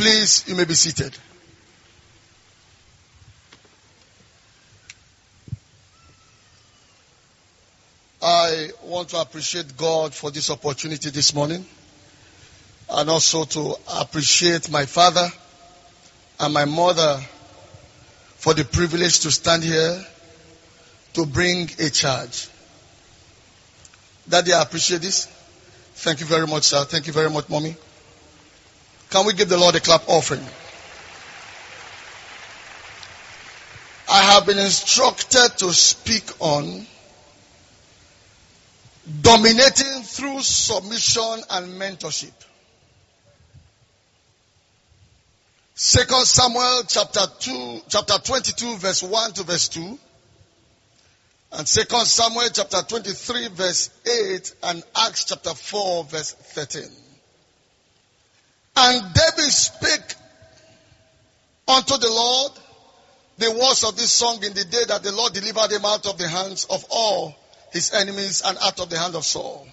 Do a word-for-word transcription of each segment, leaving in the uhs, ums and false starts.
Please, you may be seated. I want to appreciate God for this opportunity this morning, and also to appreciate my father and my mother for the privilege to stand here to bring a charge. Daddy, I appreciate this. Thank you very much, sir. Thank you very much, mommy. Can we give the Lord a clap offering? I have been instructed to speak on dominating through submission and mentorship. Second Samuel chapter two, chapter twenty-two, verse one to verse two. And Second Samuel chapter twenty-three, verse eight, and Acts chapter four, verse thirteen. And David spake unto the Lord the words of this song in the day that the Lord delivered him out of the hands of all his enemies and out of the hand of Saul.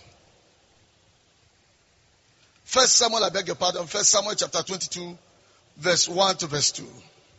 First Samuel, I beg your pardon, First Samuel chapter twenty-two, verse one to verse two.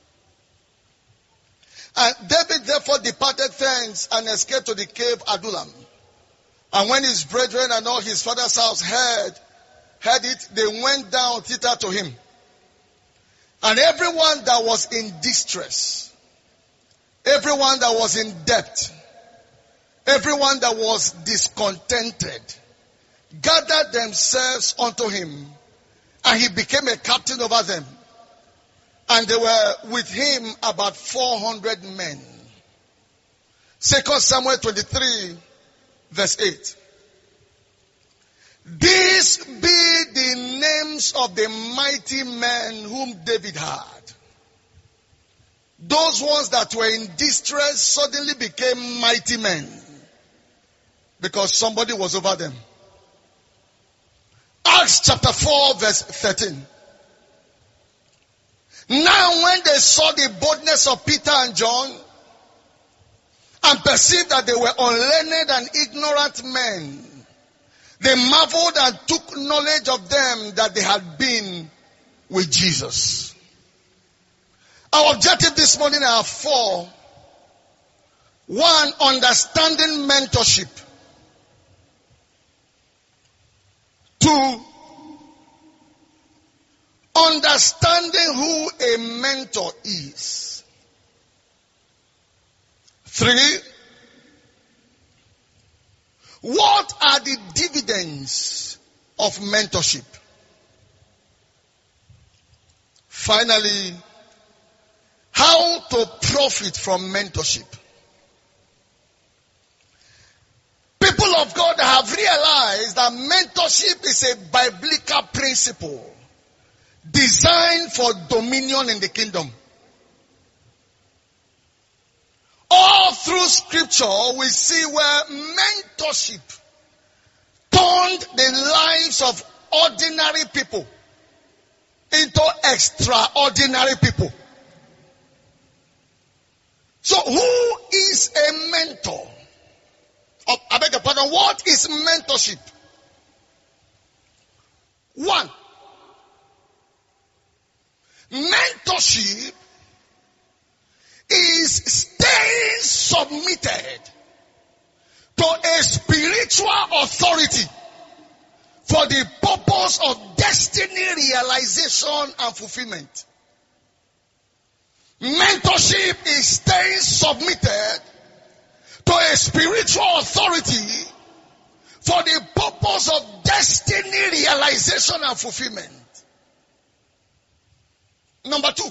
And David therefore departed thence and escaped to the cave Adullam. And when his brethren and all his father's house heard, heard it, they went down thither to him. And everyone that was in distress, everyone that was in debt, everyone that was discontented, gathered themselves unto him, and he became a captain over them. And they were with him about four hundred men. Second Samuel twenty-three, verse eight. These be the names of the mighty men whom David had. Those ones that were in distress suddenly became mighty men because somebody was over them. Acts chapter four, verse thirteen. Now when they saw the boldness of Peter and John and perceived that they were unlearned and ignorant men, they marveled and took knowledge of them that they had been with Jesus. Our objective this morning are four. One, understanding mentorship. Two, understanding who a mentor is. Three, what are the dividends of mentorship? Finally, how to profit from mentorship. People of God have realized that mentorship is a biblical principle designed for dominion in the kingdom. All through scripture, we see where mentorship turned the lives of ordinary people into extraordinary people. So who is a mentor? Oh, I beg your pardon, what is mentorship? One, mentorship is staying submitted to a spiritual authority for the purpose of destiny realization and fulfillment. Mentorship is staying submitted to a spiritual authority for the purpose of destiny realization and fulfillment. Number two,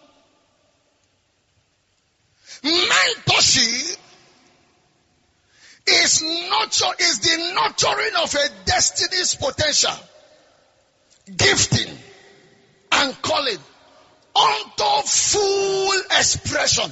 mentorship is nurture is the nurturing of a destiny's potential, gifting, and calling unto full expression.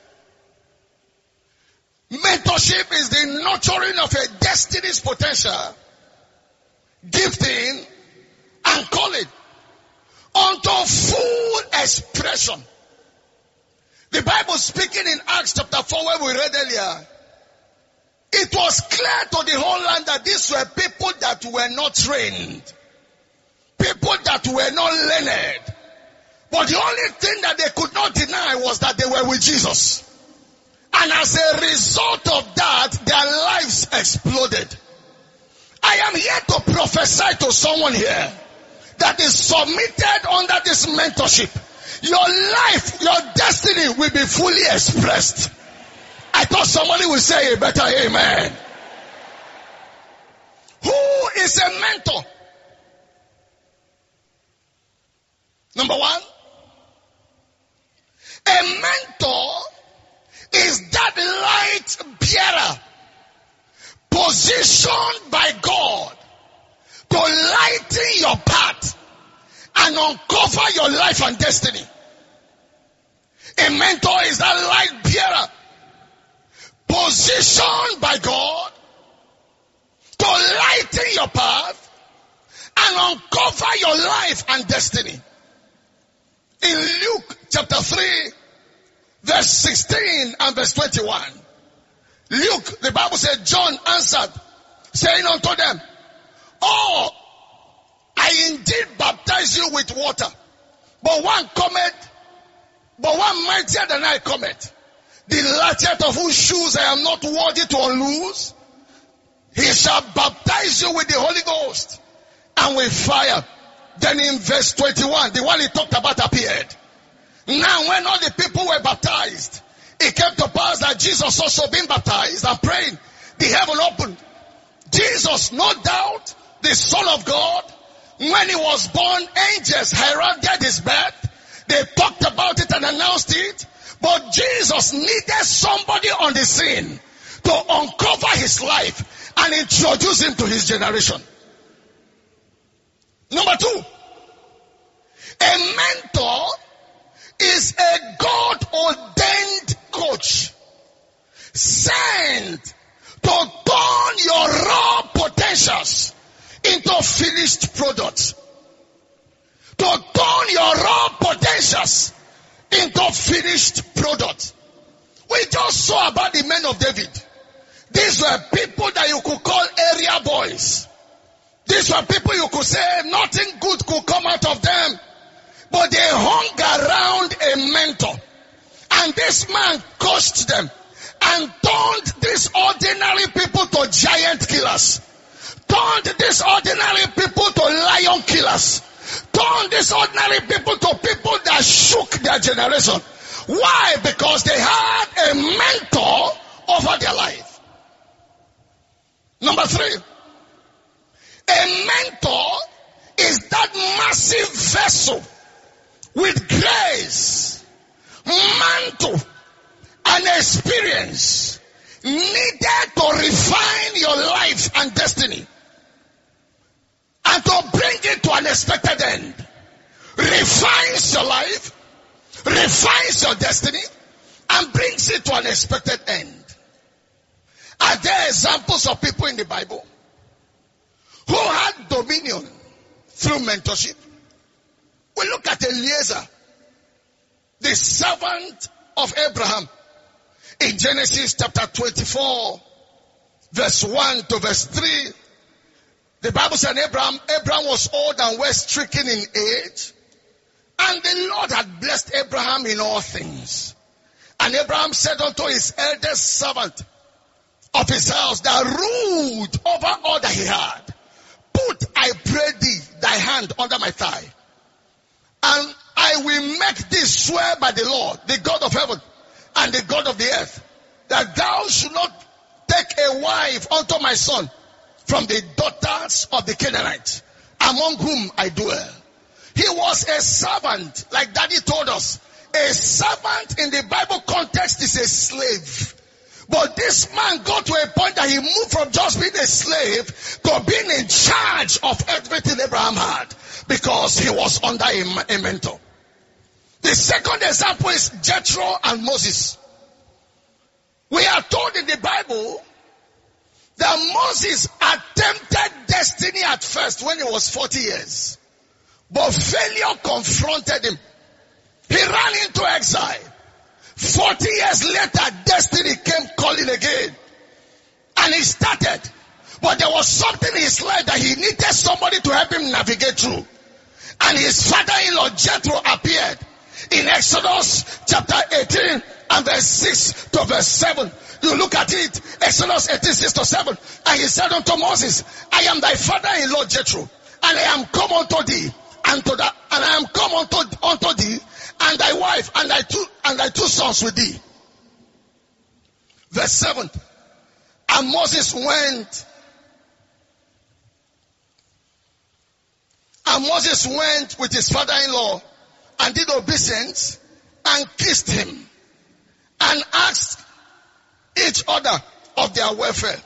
Mentorship is the nurturing of a destiny's potential, gifting, and calling unto full expression. The Bible speaking in Acts chapter four, where we read earlier, it was clear to the whole land that these were people that were not trained, people that were not learned, But the only thing that they could not deny was that they were with Jesus. And as a result of that, their lives exploded. I am here to prophesy to someone here that is submitted under this mentorship. Your life, your destiny will be fully expressed. I thought somebody would say a better amen. Who is a mentor? Number one, a mentor is that light bearer positioned by God to lighten your path and uncover your life and destiny. A mentor is that light bearer positioned by God to lighten your path and uncover your life and destiny. In Luke chapter three, verse sixteen and verse twenty-one, Luke, the Bible said, John answered, saying unto them, Oh, I indeed baptize you with water, but one cometh, but one mightier than I cometh, the latchet of whose shoes I am not worthy to unloose. He shall baptize you with the Holy Ghost and with fire. Then in verse twenty-one, the one he talked about appeared. Now when all the people were baptized, it came to pass that Jesus also being baptized and praying, the heaven opened. Jesus, no doubt, the Son of God, when he was born, angels heralded his birth. They talked about it and announced it. But Jesus needed somebody on the scene to uncover his life and introduce him to his generation. Number two, a mentor is a God-ordained coach sent to turn your raw potentials into finished products. To turn your raw potentials into finished products. We just saw about the men of David. These were people that you could call area boys. These were people you could say nothing good could come out of them. But they hung around a mentor. And this man coached them and turned these ordinary people to giant killers. Turned these ordinary people to lion killers. Turned these ordinary people to people that shook their generation. Why? Because they had a mentor over their life. Number three, a mentor is that massive vessel with grace, mantle, and experience needed to refine your life and destiny and to bring it to an expected end. Refines your life, refines your destiny, and brings it to an expected end. Are there examples of people in the Bible who had dominion through mentorship? We look at Eliezer, the servant of Abraham, in Genesis chapter twenty-four, verse one to verse three. The Bible said Abraham, Abraham was old and well stricken in age, and the Lord had blessed Abraham in all things. And Abraham said unto his eldest servant of his house that ruled over all that he had, Put, I pray thee, thy hand under my thigh, and I will make thee swear by the Lord, the God of heaven and the God of the earth, that thou should not take a wife unto my son from the daughters of the Canaanites, among whom I dwell. He was a servant, like Daddy told us. A servant in the Bible context is a slave. But this man got to a point that he moved from just being a slave to being in charge of everything Abraham had, because he was under a, a mentor. The second example is Jethro and Moses. We are told in the Bible that Moses attempted destiny at first when he was forty years. But failure confronted him. He ran into exile. forty years later, destiny came calling again. And he started. But there was something in his life that he needed somebody to help him navigate through. And his father-in-law Jethro appeared In Exodus chapter eighteen and verse six to verse seven, you look at it, Exodus eighteen, six to seven, and he said unto Moses, I am thy father-in-law Jethro, and I am come unto thee, and to the, and I am come unto, unto thee, and thy wife, and thy two, and thy two sons with thee. Verse seven, and Moses went, and Moses went with his father-in-law, and did obeisance, and kissed him, and asked each other of their welfare.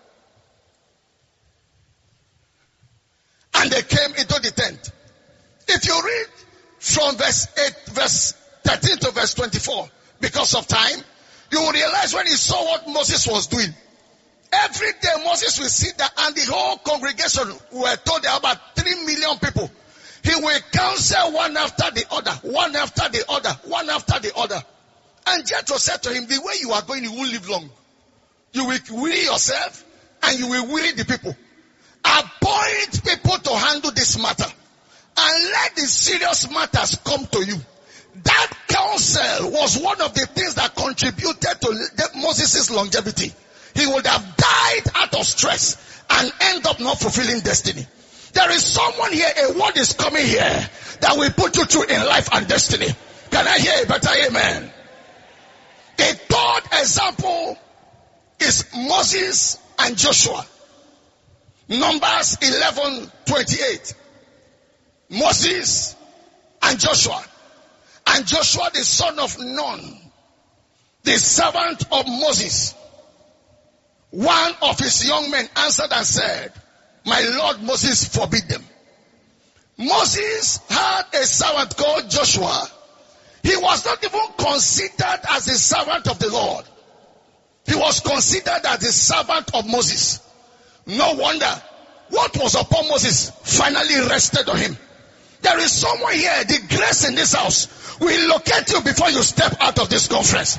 And they came into the tent. If you read from verse eight, verse thirteen to verse twenty-four, because of time, you will realize when he saw what Moses was doing. Every day Moses will sit there, and the whole congregation were told there are about three million people. He will counsel one after the other, one after the other, one after the other. And Jethro said to him, the way you are going, you won't live long. You will weary yourself, and you will weary the people. Appoint people to handle this matter, and let the serious matters come to you. That counsel was one of the things that contributed to Moses' longevity. He would have died out of stress and end up not fulfilling destiny. There is someone here, a word is coming here that will put you through in life and destiny. Can I hear a better amen? The third example is Moses and Joshua. Numbers eleven twenty-eight. Moses and Joshua. And Joshua the son of Nun, the servant of Moses, one of his young men answered and said, my Lord Moses forbid them. Moses had a servant called Joshua. He was not even considered as a servant of the Lord. He was considered as the servant of Moses. No wonder what was upon Moses finally rested on him. There is someone here, the grace in this house will locate you before you step out of this conference.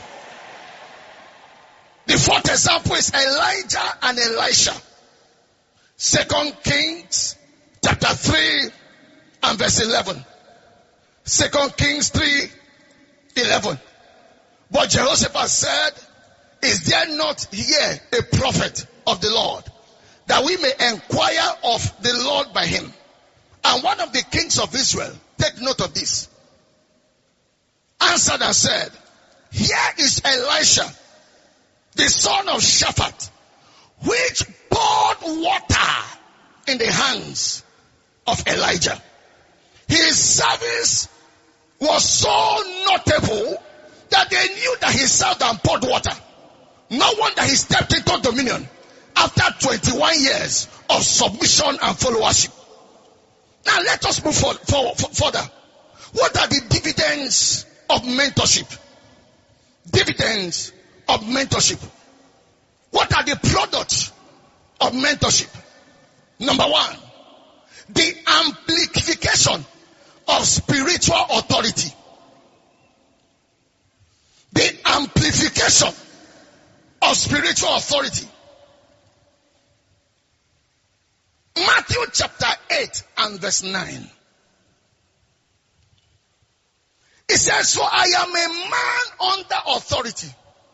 The fourth example is Elijah and Elisha. Second Kings chapter three and verse eleven. Second Kings three eleven. But Jehoshaphat said, is there not here a prophet of the Lord, that we may inquire of the Lord by him? And one of the kings of Israel, take note of this, answered and said, here is Elisha, the son of Shaphat, which poured water in the hands of Elijah. His service was so notable that they knew that he served and poured water. No wonder he stepped into dominion after twenty-one years of submission and followership. Now let us move forward, forward, further. What are the dividends of mentorship? Dividends of mentorship. What are the products of mentorship? Number one, the amplification of spiritual authority. The amplification of spiritual authority. Matthew chapter eight and verse nine. It says, so I am a man under authority,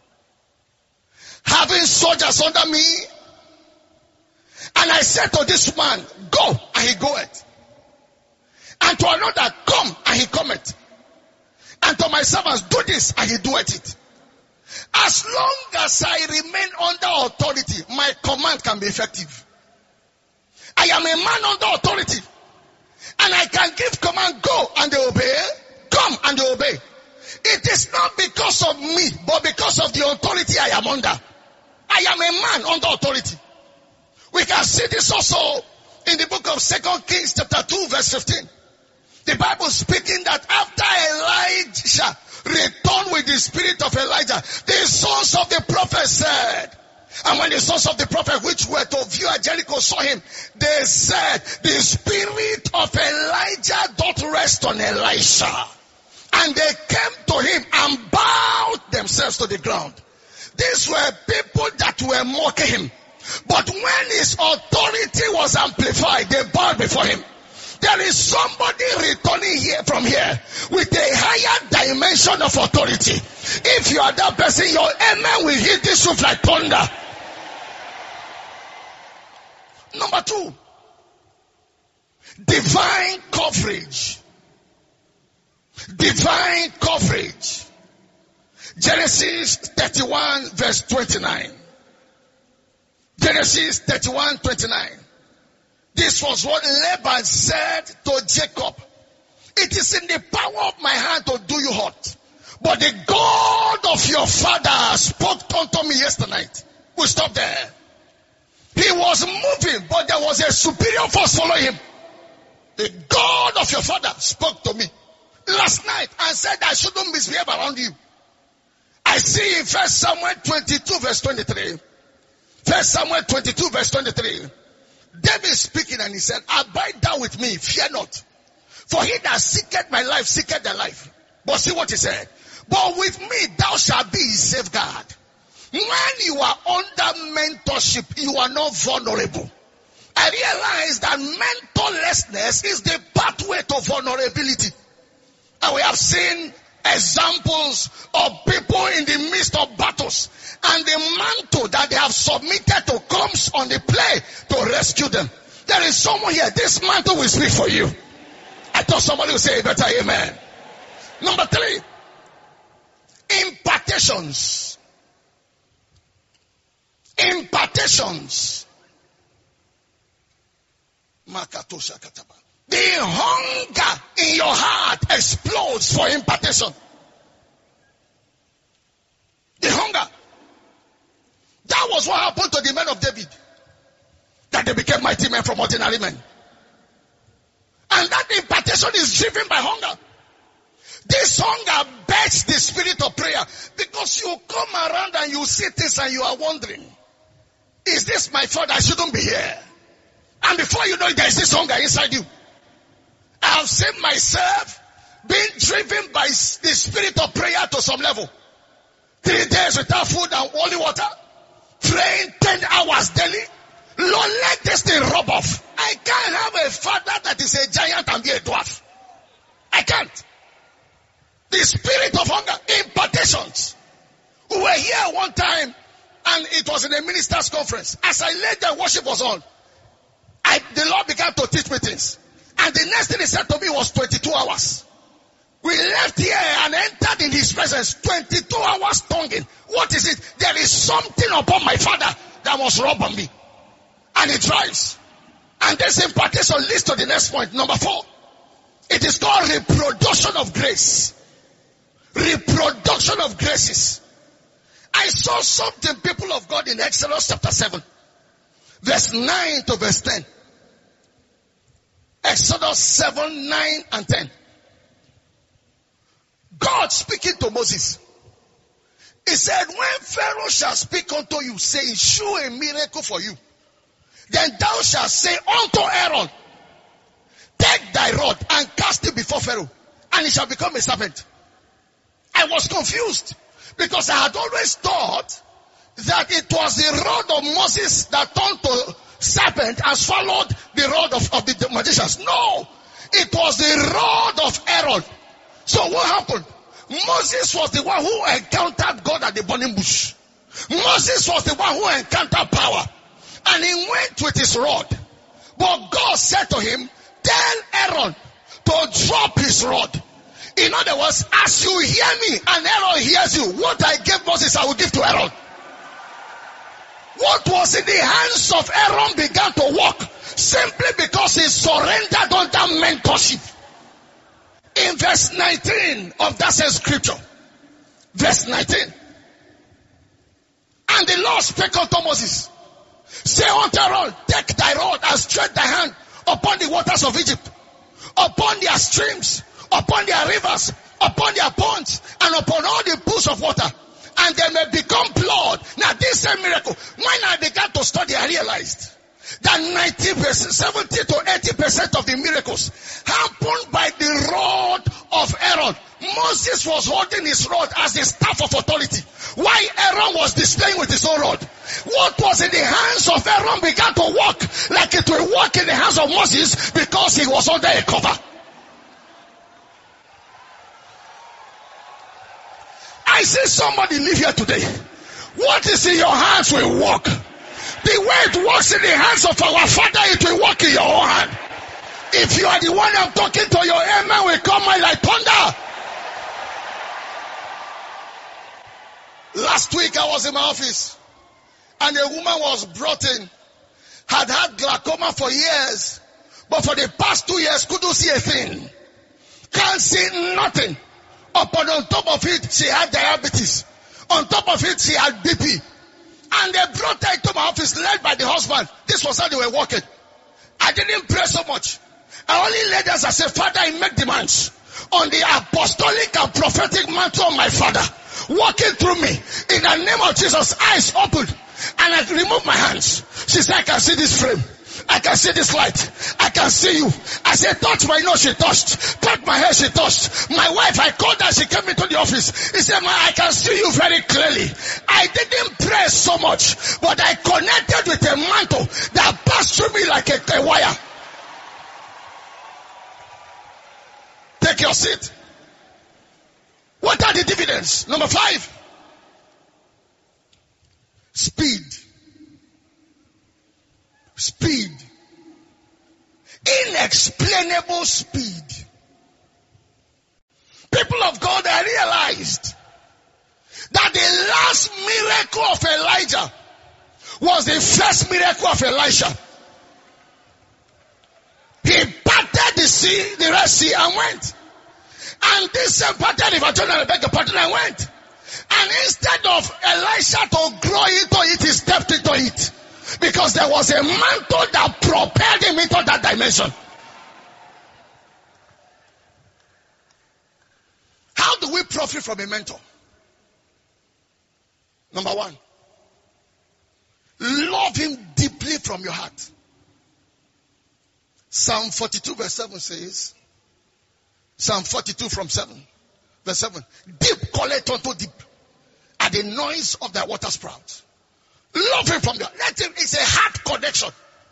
having soldiers under me. And I said to this man, go, and he goeth. And to another, come, and he cometh. And to my servants, do this, and he doeth it. As long as I remain under authority, my command can be effective. I am a man under authority, and I can give command, go, and they obey, come, and they obey. It is not because of me, but because of the authority I am under. I am a man under authority. We can see this also in the book of Second Kings chapter two verse fifteen. The Bible speaking that after Elijah returned with the spirit of Elijah, the sons of the prophet said, and when the sons of the prophet which were to view at Jericho saw him, they said, the spirit of Elijah doth rest on Elisha. And they came to him and bowed themselves to the ground. These were people that were mocking him. But when his authority was amplified, they bowed before him. There is somebody returning here from here with a higher dimension of authority. If you are that person, your amen will hit this roof like thunder. Number two, divine coverage. Divine coverage. Genesis thirty-one verse twenty-nine. Genesis thirty-one twenty-nine. This was what Laban said to Jacob. It is in the power of my hand to do you hurt. But the God of your father spoke unto me yesterday night. We stop there. He was moving, but there was a superior force following him. The God of your father spoke to me last night and said I shouldn't misbehave around you. I see in First Samuel twenty-two verse twenty-three. First Samuel twenty-two verse twenty-three. David speaking and he said, abide thou with me, fear not. For he that seeketh my life, seeketh thy life. But see what he said. But with me thou shalt be his safeguard. When you are under mentorship, you are not vulnerable. I realize that mentorlessness is the pathway to vulnerability. And we have seen examples of people in the midst of battles, and the mantle that they have submitted to comes on the play to rescue them. There is someone here, this mantle will speak for you. I thought somebody would say a better amen. Number three, impartations. Impartations. The hunger in your heart explodes for impartation. The hunger. That was what happened to the men of David. That they became mighty men from ordinary men. And that impartation is driven by hunger. This hunger begs the spirit of prayer. Because you come around and you see this and you are wondering, is this my fault? I shouldn't be here. And before you know it, there is this hunger inside you. I have seen myself being driven by the spirit of prayer to some level. Three days without food and holy water. Praying ten hours daily. Lord, let this thing rub off. I can't have a father that is a giant and be a dwarf. I can't. The spirit of hunger, impartations. We were here one time and it was in a minister's conference. As I laid there, worship was on. I, the Lord began to teach me things. And the next thing he said to me was twenty-two hours. We left here and entered in his presence. twenty-two hours tonguing. What is it? There is something upon my father that must rub on me. And it drives. And this impartation leads to the next point. Number four. It is called reproduction of grace. Reproduction of graces. I saw something, people of God, in Exodus chapter seven. Verse nine to verse ten. Exodus seven, nine and ten. God speaking to Moses. He said, when Pharaoh shall speak unto you, saying, shew a miracle for you, then thou shalt say unto Aaron, take thy rod and cast it before Pharaoh, and it shall become a serpent. I was confused because I had always thought that it was the rod of Moses that turned to serpent and swallowed the rod of, of the magicians. No, it was the rod of Aaron. So what happened? Moses was the one who encountered God at the burning bush. Moses was the one who encountered power. And he went with his rod. But God said to him, tell Aaron to drop his rod. In other words, as you hear me and Aaron hears you, what I gave Moses I will give to Aaron. What was in the hands of Aaron began to work simply because he surrendered under mentorship. In verse nineteen of that same scripture, verse nineteen, and the Lord spake unto Moses, say unto Aaron, take thy rod and stretch thy hand upon the waters of Egypt, upon their streams, upon their rivers, upon their ponds, and upon all the pools of water, and they may become blood. Now this is a miracle. When I began to study, I realized that ninety percent, seventy to eighty percent of the miracles happened by the rod of Aaron. Moses was holding his rod as the staff of authority, while Aaron was displaying with his own rod. What was in the hands of Aaron began to walk like it will walk in the hands of Moses because he was under a cover. I see somebody live here today. What is in your hands will walk. The way it works in the hands of our Father, it will work in your own hand. If you are the one I'm talking to, your amen will come like thunder. Last week I was in my office and a woman was brought in, had had glaucoma for years, but for the past two years couldn't see a thing. Can't see nothing. Upon on top of it, she had diabetes. On top of it, she had B P. And they brought her into my office led by the husband. This was how they were working. I didn't pray so much. I only led us. I said, Father, I make demands on the apostolic and prophetic mantle of my Father, walking through me. In the name of Jesus, eyes opened. And I removed my hands. She said, I can see this frame. I can see this light. I can see you. I said, touch my nose, she touched. Touch my hair, she touched. My wife, I called her, she came into the office. He said, I can see you very clearly. I didn't pray so much, but I connected with a mantle that passed through me like a, a wire. Take your seat. What are the dividends? Number five. Speed. Speed. Inexplainable speed. People of God, I realized that the last miracle of Elijah was the first miracle of Elisha. He parted the sea, the Red Sea, and went. And this same parted the Jordan, I beg your pardon, and went. And instead of Elisha to grow into it, he stepped into it. Because there was a mantle that propelled him into that dimension. How do we profit from a mentor? Number one, love him deeply from your heart. Psalm forty-two verse seven says, Psalm forty-two from seven, verse seven, deep calleth unto deep at the noise of thy water sprouts. Love him from your, let him, it's a heart connection.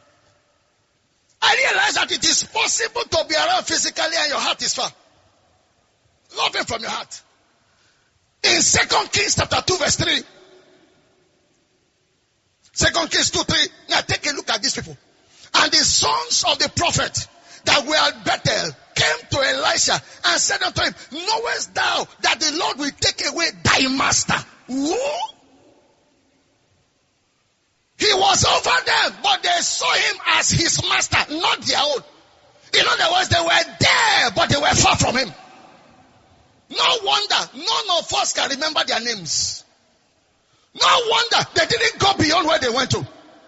I realize that it is possible to be around physically and your heart is far. Love him from your heart. In Second Kings chapter two verse three, Second Kings two three, now take a look at these people. And the sons of the prophet that were at Bethel came to Elisha and said unto him, knowest thou that the Lord will take away thy master? Who? He was over them, but they saw him as his master, not their own. In other words, they were there, but they were far from him. No wonder none of us can remember their names. No wonder they didn't go beyond where they went to.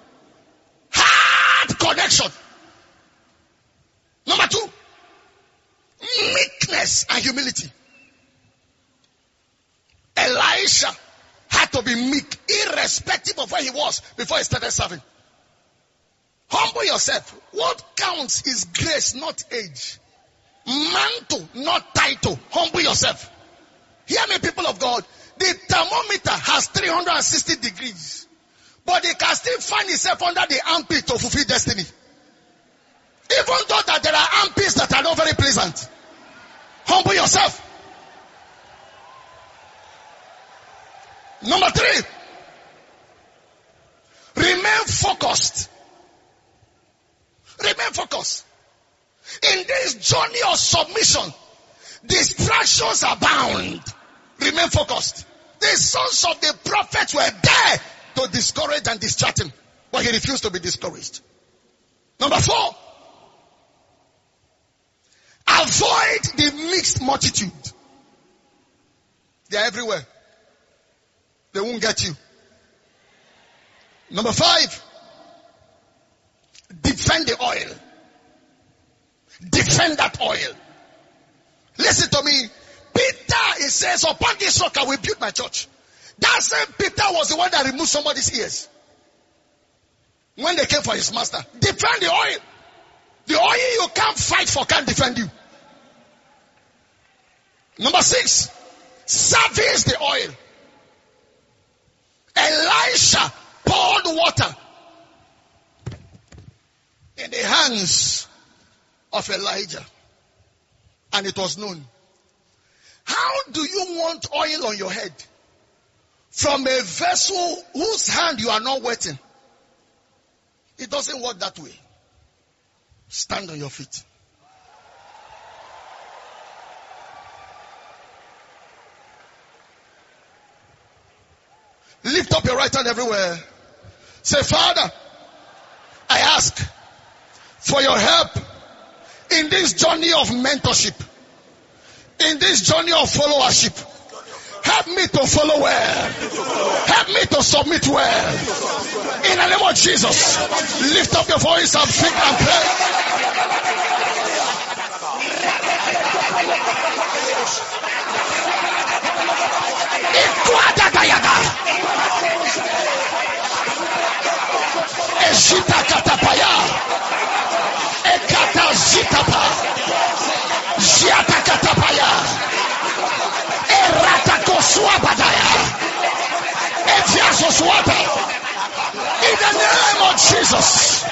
Hard connection. Number two, meekness and humility. Elisha had to be meek, irrespective of where he was before he started serving. Humble yourself. What counts is grace, not age. Mantle, not title. Humble yourself. Hear me, people of God. The thermometer has three hundred sixty degrees. But it can still find itself under the armpit to fulfill destiny. Even though that there are armpits that are not very pleasant. Humble yourself. Number three, remain focused. Remain focused. In this journey of submission, distractions abound. Remain focused. The sons of the prophets were there to discourage and distract him, but he refused to be discouraged. Number four, avoid the mixed multitude. They are everywhere. They won't get you. Number five, defend the oil. Defend that oil. Listen to me. Peter, he says, upon this rock I will build my church. That same Peter was the one that removed somebody's ears when they came for his master. Defend the oil. The oil you can't fight for can't defend you. Number six, service the oil. Elisha poured water in the hands of Elijah. And it was known. How do you want oil on your head from a vessel whose hand you are not wetting? It doesn't work that way. Stand on your feet. Lift up your right hand everywhere. Say, Father, I ask for your help in this journey of mentorship, in this journey of followership. Help me to follow well. Help me to submit well. In the name of Jesus, lift up your voice and speak and pray. Ejita katapaya, ekata zitapa, jiata katapaya, erata koswabadaya, efiasoswata. In the name of Jesus,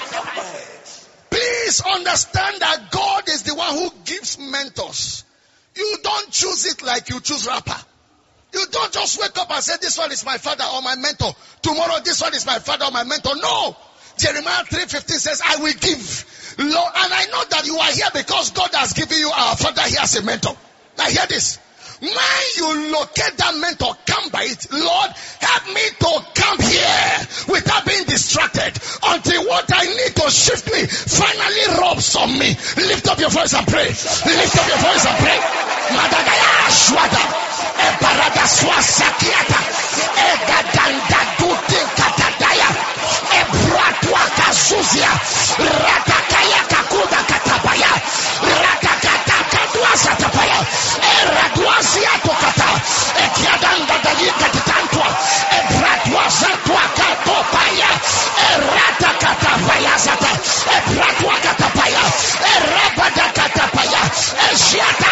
please understand that God is the one who gives mentors. You don't choose it like you choose rapper. You don't just wake up and say, this one is my father or my mentor. Tomorrow, this one is my father or my mentor. No. Jeremiah three fifteen says, I will give. Lord, and I know that you are here because God has given you our father here as a mentor. Now hear this. When you locate that mentor, come by it. Lord, help me to come here without being distracted until what I need to shift me finally rubs on me. Lift up your voice and pray. Lift up your voice and pray. Madagaya Shwada. Ebarada Swasakiata. Egadanda Dutin Katadaya. Ebratwa Kazuzia. Ratakaya Kakuda Katabaya. Ratakata Kadwa Satapaya. Eradwazia Tokata. Ekiadanda Dalika Tantwa. Ebratwazatwa Katopaya. Eratakatapaya Zata. Ebratwa Katapaya. Erabada Katapaya. Ejiata.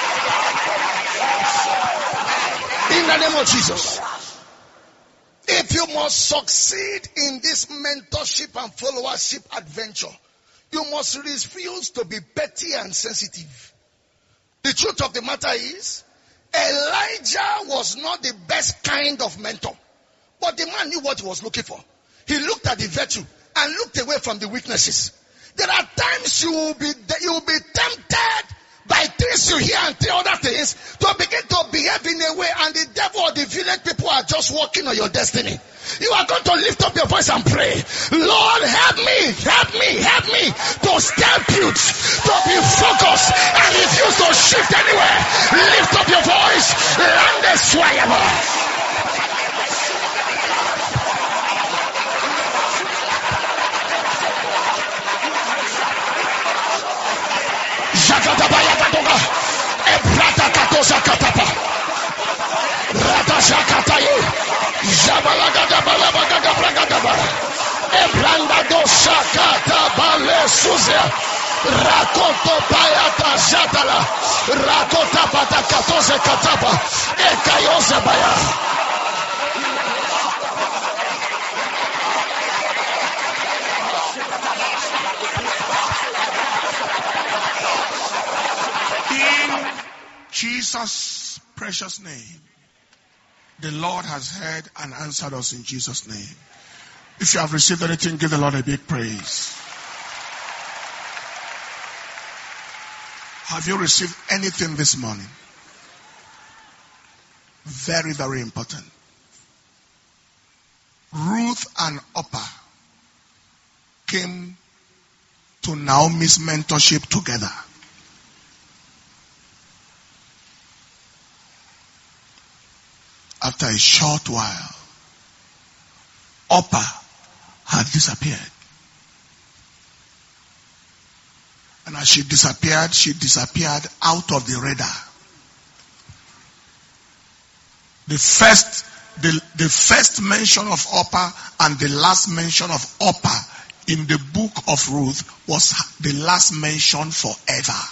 In the name of Jesus. If you must succeed in this mentorship and followership adventure, you must refuse to be petty and sensitive. The truth of the matter is, Elijah was not the best kind of mentor. But the man knew what he was looking for. He looked at the virtue and looked away from the weaknesses. There are times you will be, you will be tempted by things you hear and three other things to begin to behave in a way, and the devil or the village people are just working on your destiny. You are going to lift up your voice and pray. Lord, help me, help me, help me to stay put, to be focused and refuse to shift anywhere. Lift up your voice. Land the swayable. Jakatabaya Katoga, Ebrata Katosa Katapa, Rata Shakataye, Jabalagada Balabagada Bragadaba, Ebranda Dosa Katabale Suzia, Rakoto Payata Jatala, Rakota Pata Katose Katapa, Ekayose Baya. Jesus' precious name. The Lord has heard and answered us in Jesus' name. If you have received anything, give the Lord a big praise. Have you received anything this morning? Very, very important. Ruth and Orpah came to Naomi's mentorship together. After a short while, Orpah had disappeared. And as she disappeared, she disappeared out of the radar. The first, the, the first mention of Orpah and the last mention of Orpah in the book of Ruth was the last mention forever.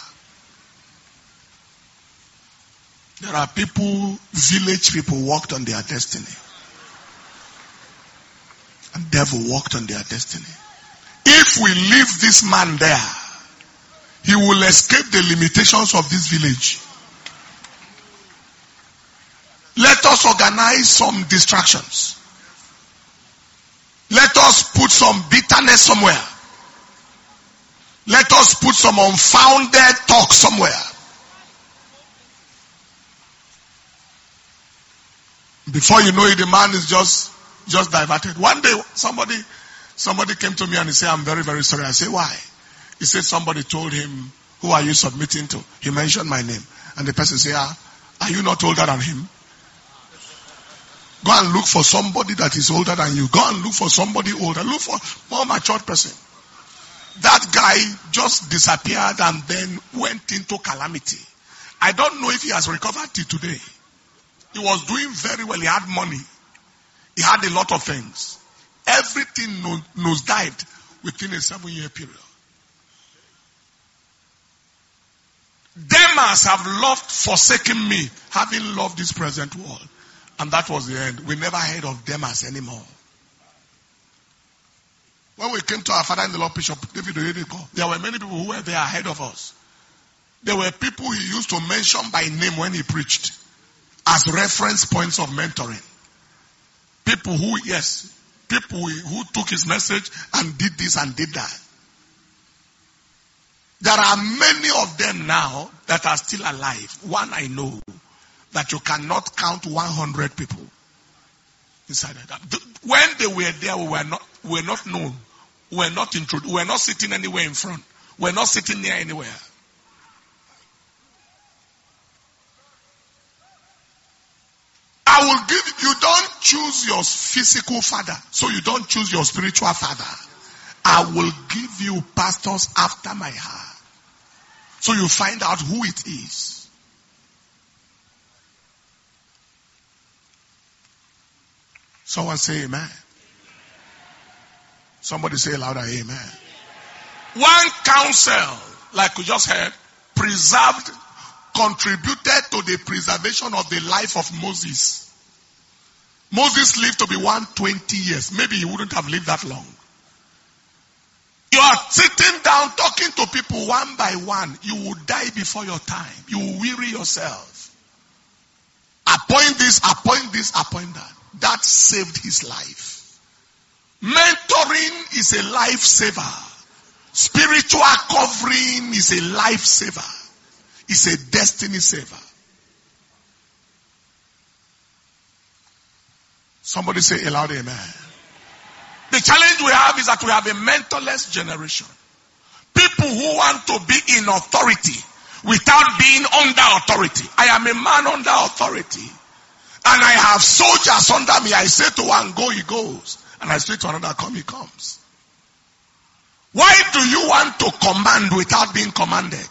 There are people, village people, worked on their destiny. and devil worked on their destiny. If we leave this man there, he will escape the limitations of this village. Let us organize some distractions. Let us put some bitterness somewhere. Let us put some unfounded talk somewhere. Before you know it, the man is just, just diverted. One day, somebody, somebody came to me and he said, I'm very, very sorry. I said, why? He said somebody told him, who are you submitting to? He mentioned my name. And the person said, ah, are you not older than him? Go and look for somebody that is older than you. Go and look for somebody older. Look for a more mature person. That guy just disappeared and then went into calamity. I don't know if he has recovered till today. He was doing very well. He had money. He had a lot of things. Everything nosedived within a seven-year period. Demas have loved, forsaken me, having loved this present world. And that was the end. We never heard of Demas anymore. When we came to our father in the Lord, Bishop David Oyedepo, there were many people who were there ahead of us. There were people he used to mention by name when he preached as reference points of mentoring. People who, yes, people who took his message and did this and did that. There are many of them now that are still alive. One I know, that you cannot count one hundred people inside that. When they were there, we were not, we were not known. We were not introduced. We were not sitting anywhere in front. We were not sitting near anywhere. I will give, you don't choose your physical father, so you don't choose your spiritual father. I will give you pastors after my heart, so you find out who it is. Someone say amen. Somebody say louder, amen. One counsel, like we just heard, preserved, contributed to the preservation of the life of Moses. Moses lived to be one hundred twenty years. Maybe he wouldn't have lived that long. You are sitting down talking to people one by one. You will die before your time. You will weary yourself. Appoint this, appoint this, appoint that. That saved his life. Mentoring is a lifesaver. Spiritual covering is a lifesaver. It's a destiny saver. Somebody say aloud, amen. The challenge we have is that we have a mentorless generation. People who want to be in authority without being under authority. I am a man under authority. And I have soldiers under me. I say to one, go, he goes. And I say to another, come, he comes. Why do you want to command without being commanded?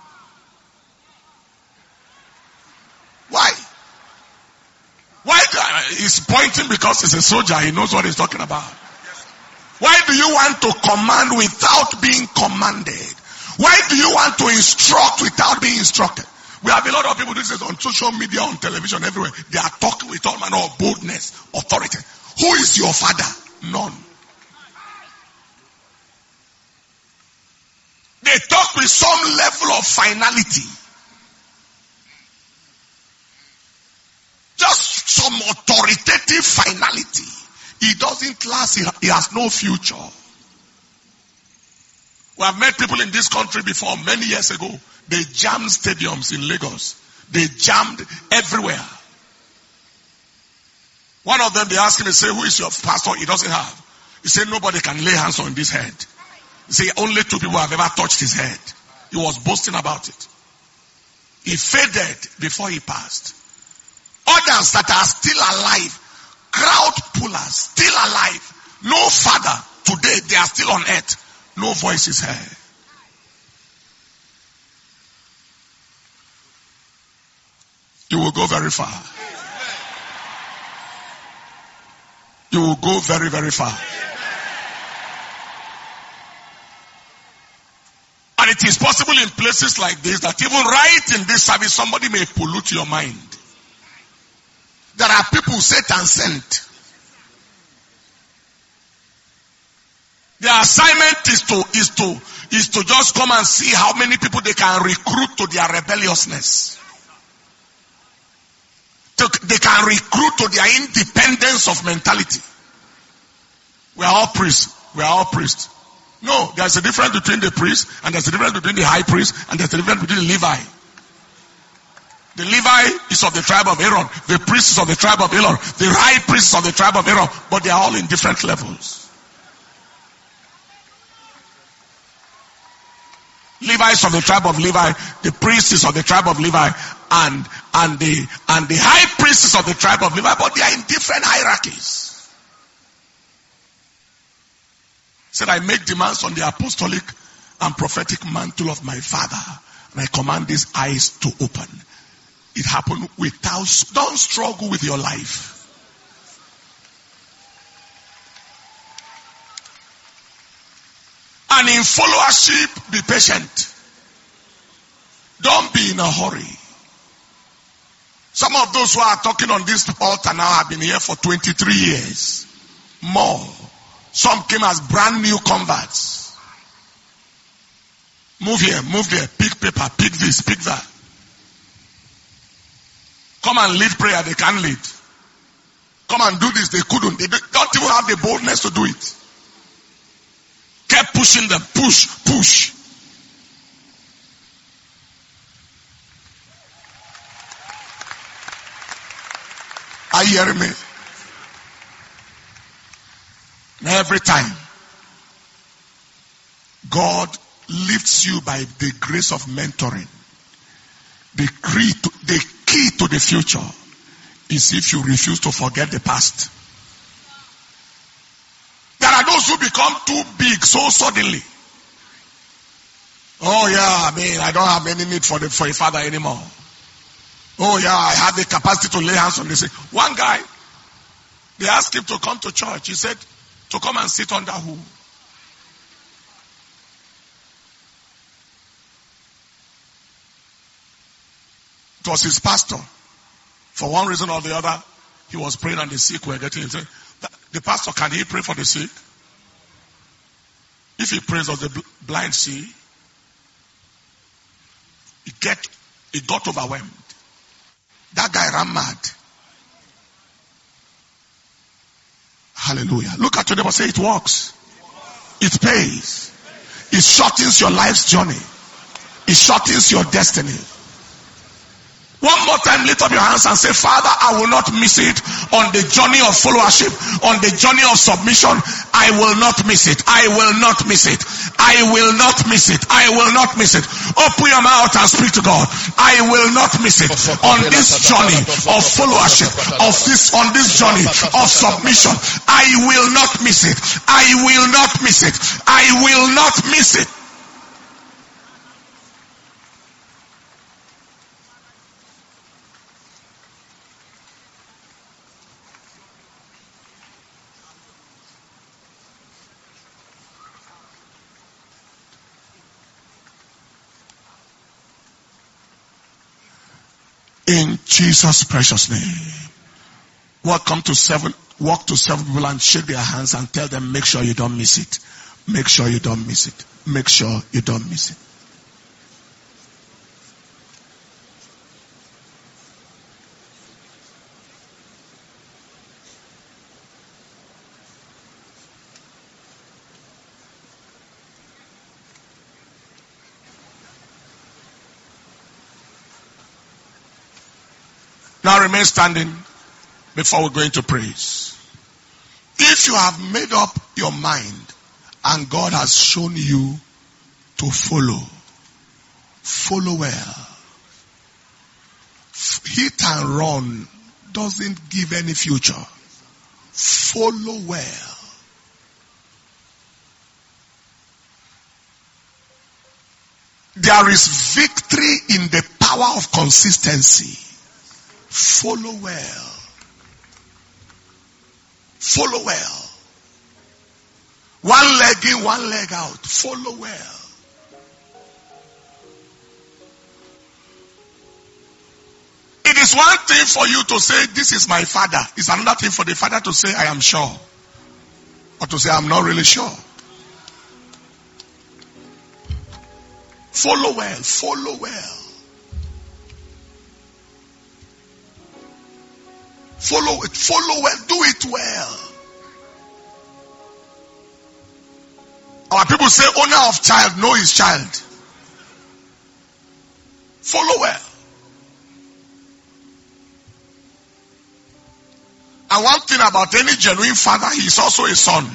Why? Why? Do I, he's pointing because he's a soldier. He knows what he's talking about. Why do you want to command without being commanded? Why do you want to instruct without being instructed? We have a lot of people these days on social media, on television, everywhere. They are talking with all manner of boldness, authority. Who is your father? None. They talk with some level of finality. Just some authoritative finality. He doesn't last. He has no future. We have met people in this country before, many years ago. They jammed stadiums in Lagos. They jammed everywhere. One of them, they asked him, they say, who is your pastor? He doesn't have. He said, nobody can lay hands on this head. He said, only two people have ever touched his head. He was boasting about it. He faded before he passed. Others that are still alive, crowd pullers, still alive, no father. Today, they are still on earth. No voice is heard. You will go very far. You will go very, very far. And it is possible in places like this that even right in this service, somebody may pollute your mind. There are people Satan sent. Their assignment is to is to is to just come and see how many people they can recruit to their rebelliousness. To, they can recruit to their independence of mentality. We are all priests. We are all priests. No, there's a difference between the priest, and there's a difference between the high priest, and there's a difference between the Levi. The Levi is of the tribe of Aaron. The priest is of the tribe of Aaron. The high priest is of the tribe of Aaron. But they are all in different levels. Levi is of the tribe of Levi. The priest is of the tribe of Levi. And, and, the, and the high priest is of the tribe of Levi. But they are in different hierarchies. Said, I make demands on the apostolic and prophetic mantle of my father. And I command these eyes to open. It happened without, don't struggle with your life. And in followership, be patient. Don't be in a hurry. Some of those who are talking on this altar now have been here for twenty-three years. More. Some came as brand new converts. Move here, move there, pick paper, pick this, pick that. Come and lead prayer, they can't lead. Come and do this, they couldn't. They don't even have the boldness to do it. Kept pushing them, push, push. Are you hearing me? Every time God lifts you by the grace of mentoring, the key to, the key to the future is if you refuse to forget the past. There are those who become too big so suddenly. Oh yeah, I mean, I don't have any need for the for a father anymore. Oh yeah, I have the capacity to lay hands on the sick. One guy, they asked him to come to church. He said, to come and sit under who? It was his pastor. For one reason or the other, he was praying and the sick were getting him. The pastor, can he pray for the sick? If he prays, does the blind see? He get, he got overwhelmed. That guy ran mad. Hallelujah. Look at your neighbor, say it works. It pays. It shortens your life's journey. It shortens your destiny. One more time, lift up your hands and say, Father, I will not miss it on the journey of followership, on the journey of submission. I will not miss it. I will not miss it. I will not miss it. I will not miss it. Open your mouth and speak to God. I will not miss it on this journey of followership, of this, on this journey of submission. I will not miss it. I will not miss it. I will not miss it. In Jesus' precious name. Welcome to seven, walk to seven people and shake their hands and tell them, make sure you don't miss it. Make sure you don't miss it. Make sure you don't miss it. Now remain standing before we go into praise. If you have made up your mind and God has shown you to follow, follow well. Hit and run doesn't give any future. Follow well. There is victory in the power of consistency. Follow well. Follow well. One leg in, one leg out. Follow well. It is one thing for you to say, this is my father. It's another thing for the father to say, I am sure. Or to say, I'm not really sure. Follow well. Follow well. Follow it. Follow well. Do it well. Our people say owner of child know his child. Follow well. And one thing about any genuine father, he is also a son.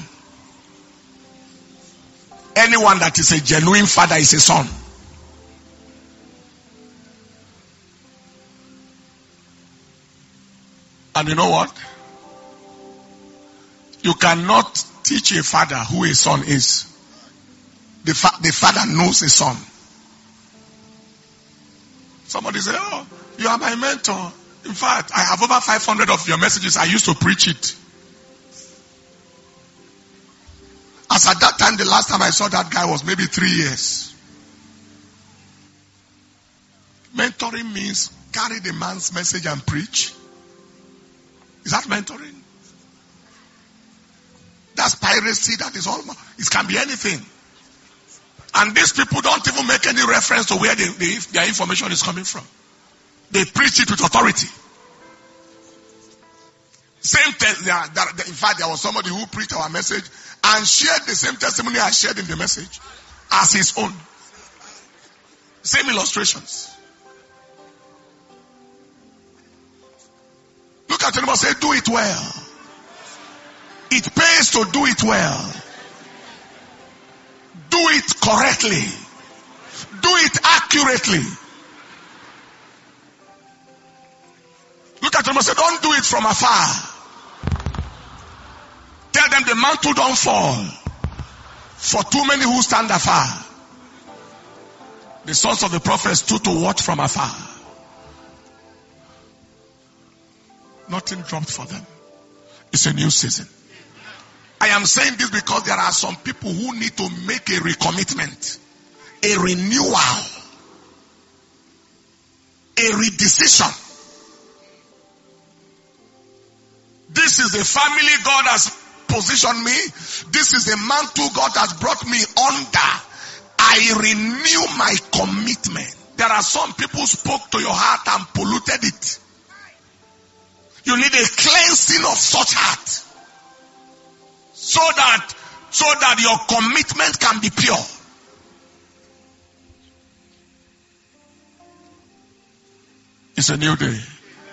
Anyone that is a genuine father is a son. And you know what? You cannot teach a father who a son is. The, fa- the father knows a son. Somebody say, oh, you are my mentor. In fact, I have over five hundred of your messages. I used to preach it. As at that time, the last time I saw that guy was maybe three years. Mentoring means carry the man's message and preach. Is that mentoring? That's piracy. That is all. It can be anything. And these people don't even make any reference to where they, they, their information is coming from. They preach it with authority. Same te- there, there, in fact, there was somebody who preached our message and shared the same testimony I shared in the message as his own. Same illustrations. Look at him and say, do it well. It pays to do it well. Do it correctly. Do it accurately. Look at them and say, don't do it from afar. Tell them the mantle don't fall for too many who stand afar. The sons of the prophets stood to watch from afar. Nothing dropped for them. It's a new season. I am saying this because there are some people who need to make a recommitment, a renewal, a redecision. This is the family God has positioned me. This is the mantle God has brought me under. I renew my commitment. There are some people who spoke to your heart and polluted it. You need a cleansing of such heart. So that, so that your commitment can be pure. It's a new day.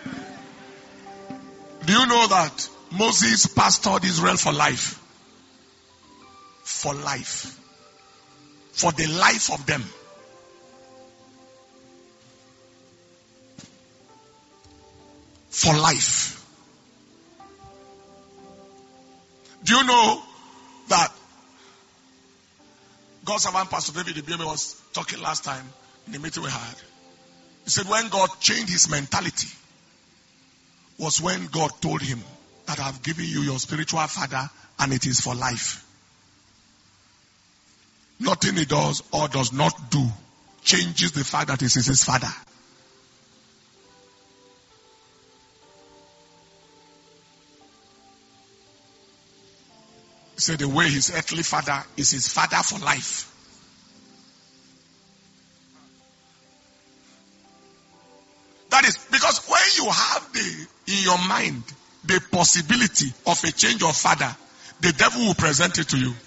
Do you know that Moses pastored Israel for life? For life. For the life of them. For life. Do you know that God's servant Pastor David Ibieme was talking last time in the meeting we had? He said when God changed his mentality was when God told him that I've given you your spiritual father and it is for life. Nothing he does or does not do changes the fact that it is his father. He said the way his earthly father is his father for life. That is because when you have the in your mind the possibility of a change of father, the devil will present it to you.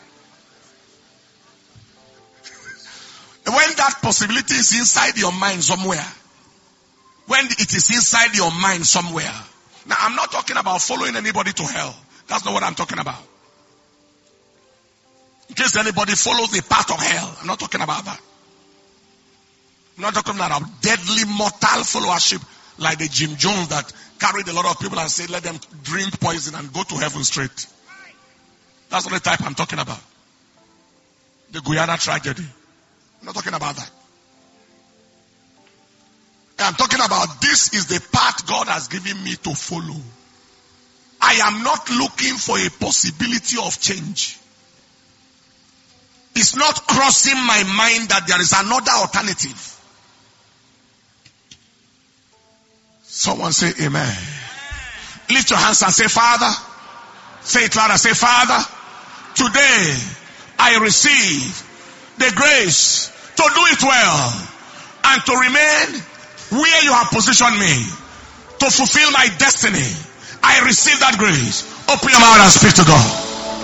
When that possibility is inside your mind somewhere, when it is inside your mind somewhere. Now I'm not talking about following anybody to hell. That's not what I'm talking about. In case anybody follows the path of hell, I'm not talking about that. I'm not talking about deadly mortal followership like the Jim Jones that carried a lot of people and said let them drink poison and go to heaven straight. That's not the type I'm talking about. The Guyana tragedy. I'm not talking about that. I'm talking about this is the path God has given me to follow. I am not looking for a possibility of change. It's not crossing my mind that there is another alternative. Someone say amen. Lift your hands and say, Father. Say it louder. Say, Father, today I receive the grace to do it well, and to remain where you have positioned me, to fulfill my destiny. I receive that grace. Open your mouth and speak to God.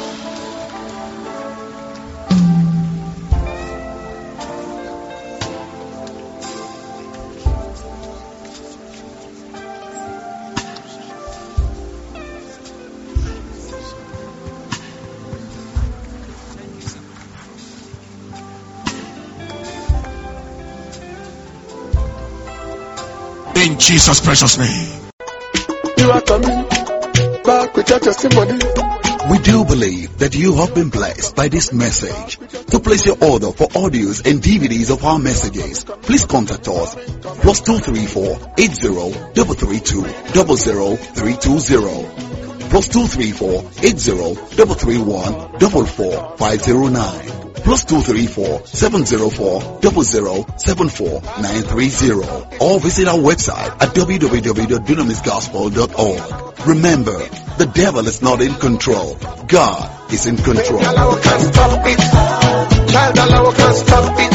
In Jesus' precious name. You are coming back with your testimony. We do believe that you have been blessed by this message. To place your order for audios and D V Ds of our messages, please contact us. Plus two three four eight zero three three two zero zero three two zero. Plus two three four eight zero three three one four four five zero nine. Plus two three four seven zero four zero zero seven four nine three zero. Or visit our website at w w w dot dunamis gospel dot org. Remember, the devil is not in control. God is in control. Child, Allah can't stop it.